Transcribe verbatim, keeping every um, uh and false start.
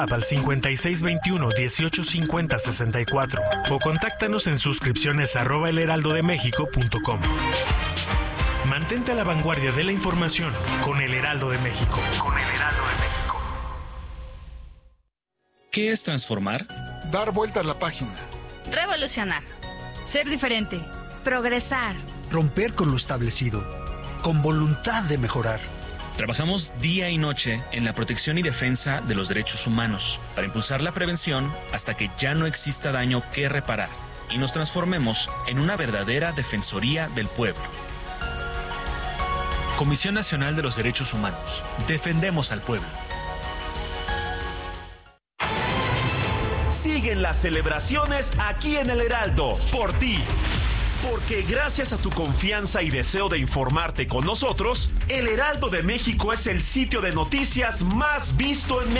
Al cincuenta y seis veintiuno, dieciocho cincuenta, sesenta y cuatro o contáctanos en suscripciones arroba elheraldodemexico.com. Mantente a la vanguardia de la información con El Heraldo de México. Con El Heraldo de México. ¿Qué es transformar? Dar vuelta a la página. Revolucionar. Ser diferente. Progresar. Romper con lo establecido. Con voluntad de mejorar. Trabajamos día y noche en la protección y defensa de los derechos humanos para impulsar la prevención hasta que ya no exista daño que reparar y nos transformemos en una verdadera defensoría del pueblo. Comisión Nacional de los Derechos Humanos. Defendemos al pueblo. Siguen las celebraciones aquí en El Heraldo, por ti. Porque gracias a tu confianza y deseo de informarte con nosotros, El Heraldo de México es el sitio de noticias más visto en México.